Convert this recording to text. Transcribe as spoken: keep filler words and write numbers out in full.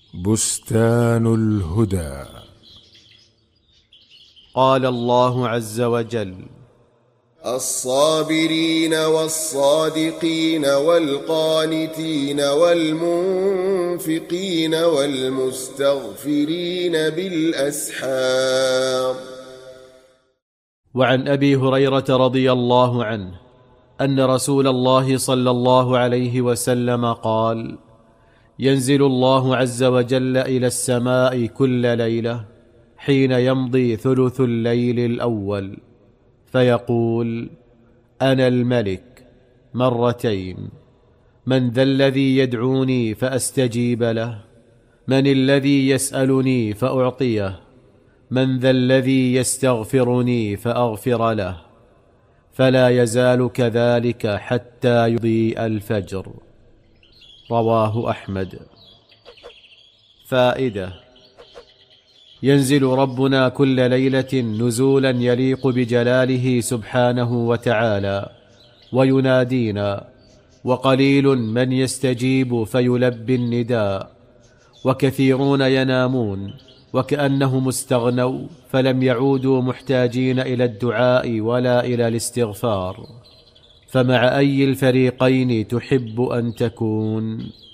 بستان الهدى. قال الله عز وجل: الصابرين والصادقين والقانتين والمنفقين والمستغفرين بالأسحار. وعن أبي هريرة رضي الله عنه أن رسول الله صلى الله عليه وسلم قال: ينزل الله عز وجل إلى السماء كل ليلة حين يمضي ثلث الليل الأول فيقول: أنا الملك مرتين، من ذا الذي يدعوني فأستجيب له؟ من الذي يسألني فأعطيه؟ من ذا الذي يستغفرني فأغفر له؟ فلا يزال كذلك حتى يضيء الفجر. رواه أحمد. فائدة: ينزل ربنا كل ليلة نزولا يليق بجلاله سبحانه وتعالى وينادينا، وقليل من يستجيب فيلبي النداء، وكثيرون ينامون وكأنهم استغنوا فلم يعودوا محتاجين إلى الدعاء ولا إلى الاستغفار. فمع أي الفريقين تحب أن تكون؟